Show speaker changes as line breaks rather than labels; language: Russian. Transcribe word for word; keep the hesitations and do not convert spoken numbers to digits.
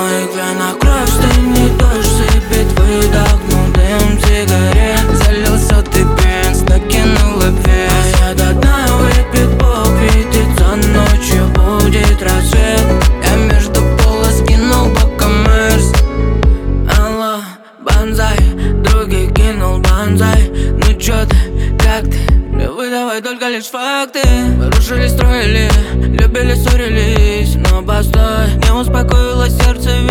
моих венах кровь стынет, дождь сыпет, выдохнул дым сигарет. Залил сотый бенз, накинул обвес, а я до дна выпит, Бог видит, за ночью будет рассвет. Я между полос кинул боком мерз. Алло, банзай, други кинул банзай. Ну чё ты, как ты? Не выдавай только лишь факты. Рушили, строили, любили, ссорились, но постой. Не успокоилось сердце.